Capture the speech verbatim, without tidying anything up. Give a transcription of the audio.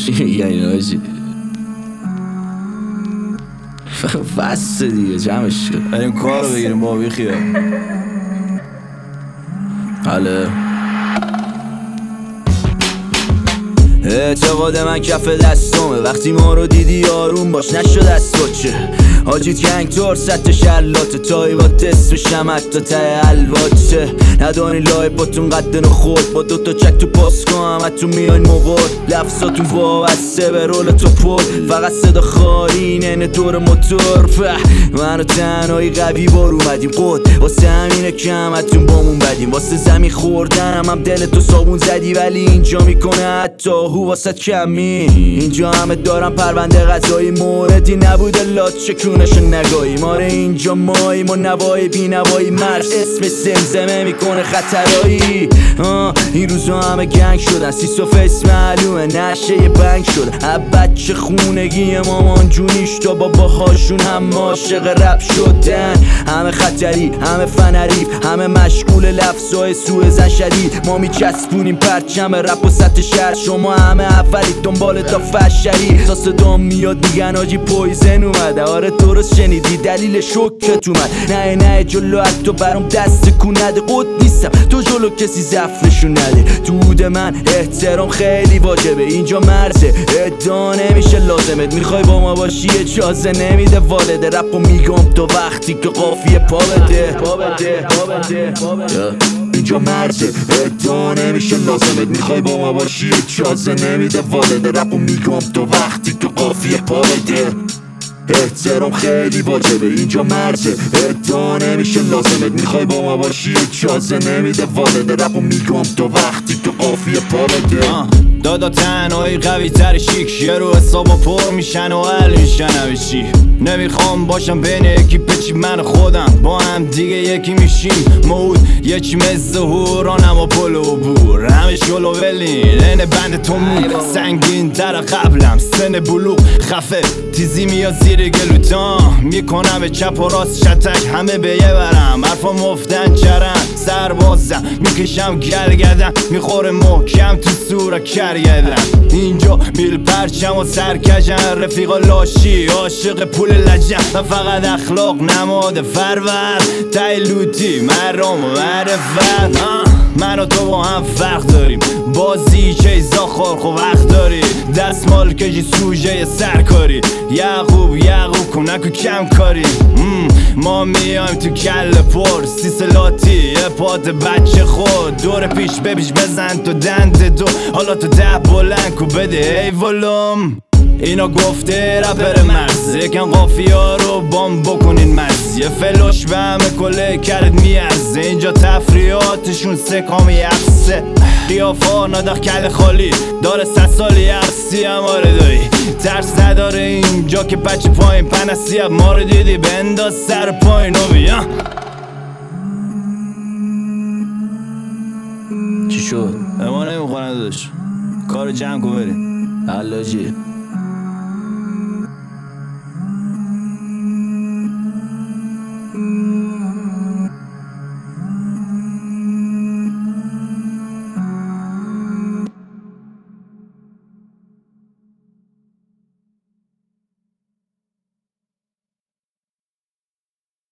یعنی آجی فسته دیگه جمعش کن بریم کار رو بگیریم با بیخیال. حالا اعتقاد من کف دستمه وقتی ما رو دیدی آروم باش نشد دست بچه حاجیت گنگ تور ست شلاته تایی با تست بشم حتی ته الواته ندانی لای باتون قدن خورد با دوتا چک تو پاس کنم حتی میاین مورد لفظاتون وابسته به رول تو پر فقط صدا خاری نینه دور موتور منو تنهایی قوی بار اومدیم قد واسه همینه که همتون بامون بدیم واسه زمین خوردنم هم دل تو صابون زدی ولی اینجا میکنه حتی هو واسه کمی اینجا همه دارم پرونده غذایی موردی نبوده لات شکونشو نگاهی ماره اینجا مایی ما نوایی بی نوایی مرز اسم زمزمه میکنه خطرایی این روزا همه گنگ شدن سیس و فیس معلومه نشه یه بنگ شد از بچه خونگی مامان جونیش تا باباهاشون هم عاشق رپ شدن همه خطری همه فنریف همه مشغول لفظای سوء زن شدید ما میچسبونیم پرچم رپ و سطح شهر شما همه اولید دنبال تا فشری تا صدام میاد میگن آجی پویزن اومده آره درست شنیدی دلیل شکت اومد نه نه جلو از تو برام دست کون نده قد نیستم تو جلو کسی زفرشون نده دود من احترام خیلی واجبه اینجا مرزه ادعا نمیشه لازمت میخوای با ما باشی اجازه نمیده والده رپ و میگم تو وقتی که قافیه پا بده پا بده پا بده پا بده اینجا مرزه ادعا نمیشه لازمت میخوای با ما باشی اجازه نمیده والده رپ و میگم تو وقتی که قافیه پا بده احترام خیلی واجبه اینجا مرزه ادعا نمیشه لازمت میخوای با ما باشی اجازه نمیده والده رپ و میگم تو وقتی که قافیه پا بده دادا تنهایی قوی تر شیک یه رو حسابا پر میشن و حل میشن همیشی نمیخوام باشم بین یکی پچی من خودم با هم دیگه یکی میشیم مود یکی مثل هورانم و پل و بور همه شلو ولین لین بند تو مون سنگین تر قبلم سن بلوغ خفه تیزی میاد زیر گلوتان میکنم به چپ و راست شتک همه به یه برم حرفا مفتن چرم سربازم میکشم گرگدم میخوره محکم تو سورا کرگدم اینجا میل پرچم و سرکجم رفیقا لاشی عاشق پول لجم و فقط اخلاق نماده فرور تایلوتی مرام و معرفت من و تو با هم فرق داریم بازی چیزا خورخ و وقت داری دستمال کشی سوژه سرکاری یعقوب یعقوب کنک و کم کاری ما میایم تو کل پر سیسلاتی یه پات بچه خود دور پیش ببیش بزن تو دند دو حالا تو ده بلند کو بده ای ولوم اینا گفته رپر مرز یکم قافیا رو بام بکنین مرز یه فلوش به همه کله کرد میارزه اینجا تفریاتشون سکامی عفسه قیافا نادخ کل خالی داره ست سالی عرصی هم آره داری ترس نداره اینجا که بچه پایین پنسی هم ما رو دیدی بنداز سر پایین و بیا چی شد؟ ما نمیخوانه داشت کار جمع کن بریم علاجی